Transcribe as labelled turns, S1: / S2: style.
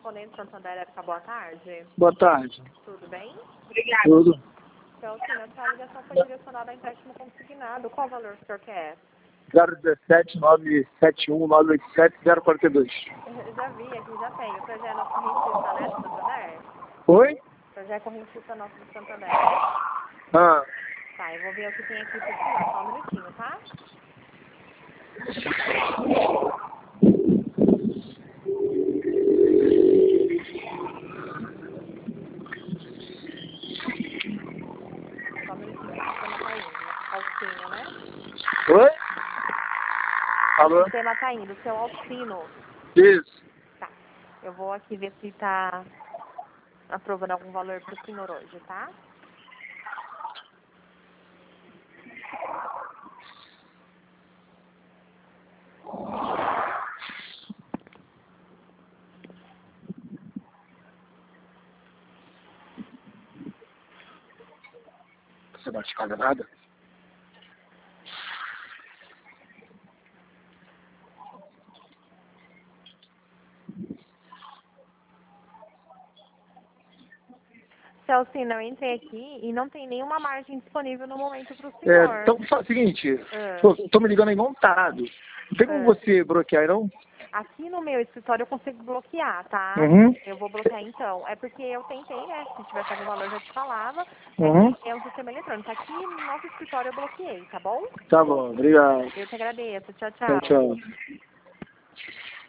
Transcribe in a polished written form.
S1: correspondente Santander Época, boa tarde.
S2: Boa tarde.
S1: Tudo bem?
S3: Obrigada.
S2: Tudo.
S1: Então, sim, a sua ligação foi direcionada a empréstimo consignado. Qual valor que o senhor quer?
S2: 017 971 987 042.
S1: Eu já vi, aqui já tem. O senhor já é nosso correntista, né, do Santander?
S2: Oi?
S1: O senhor já é correntista nosso do Santander, né?
S2: Ah,
S1: Tá, eu vou ver o que tem aqui pro senhor. Só um minutinho, tá? Só um minutinho que o sistema tá indo. Alcino, né?
S2: oi? Alô?
S1: O sistema tá indo. Seu Alcino.
S2: Isso.
S1: Tá. Eu vou aqui ver se tá aprovando algum valor pro senhor hoje, tá?
S2: Você não te paga nada?
S1: Seu Alcino, eu entrei aqui e não tem nenhuma margem disponível no momento pro senhor.
S2: É, então faz o seguinte,
S1: Ah.
S2: tô me ligando aí montado. Não tem como você bloquear, não?
S1: Aqui no meu escritório eu consigo bloquear, tá?
S2: Uhum.
S1: Eu vou bloquear então. É porque eu tentei, né? Se tivesse algum valor eu já te falava.
S2: Uhum.
S1: É um sistema eletrônico. Aqui no nosso escritório eu bloqueei, tá bom?
S2: Tá bom, obrigado.
S1: Eu te agradeço. Tchau,
S2: Tchau,
S1: tchau.
S2: tchau.